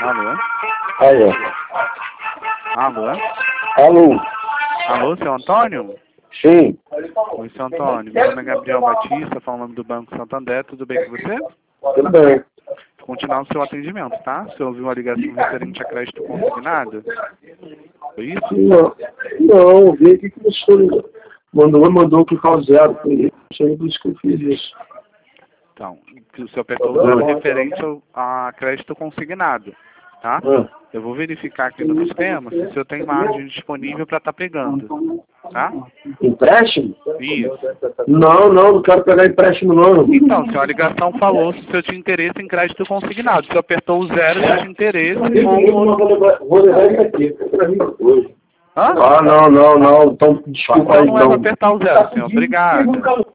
Alô? Aí, ó. Alô? Alô? Alô, seu Antônio? Sim. Oi, seu Antônio. Meu nome é Gabriel Batista, falando do Banco Santander. Tudo bem com você? Tudo bem. Continuar o seu atendimento, tá? Você ouviu a ligação referente a crédito consignado? Foi isso? Não, vi aqui que você mandou clicar o zero. Foi isso que eu fiz isso. Então, que o senhor apertou o zero referente a crédito consignado, tá? Eu vou verificar aqui no sistema se o senhor tem margem disponível para estar pegando, tá? Empréstimo? Isso. Não quero pegar empréstimo não. Então, se a ligação falou se o senhor tinha interesse em crédito consignado. Se o senhor apertou o zero, se tinha interesse ou... Vou levar isso aqui. Hã? Ah, não. Então, desculpa Então aí, não é para então. apertar o zero, senhor. Obrigado.